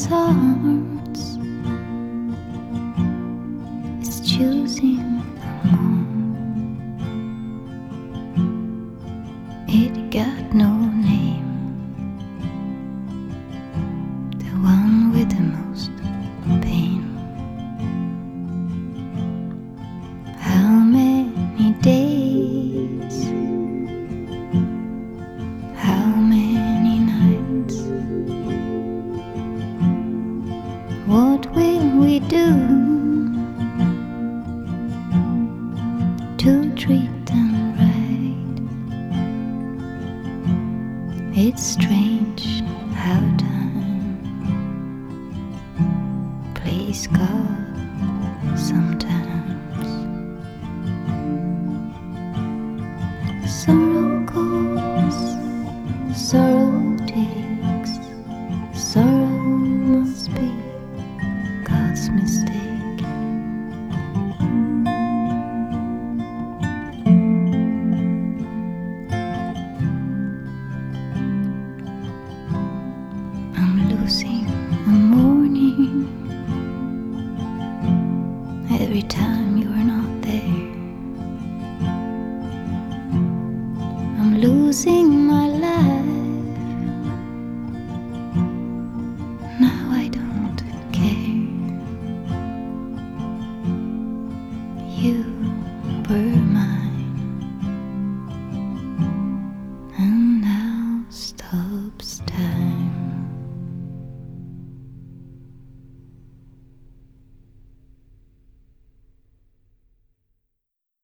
hearts is choosing the moon. It got no name, the one with the most pain. How many days, how many nights, what will we do to treat them right? It's strange how time plays God sometimes. Sorrow goes, sorrow takes, sorrow must be God's mistake. I'm losing the morning every time you're not there. I'm losing my life, now I don't care. You were mine, and now stops time.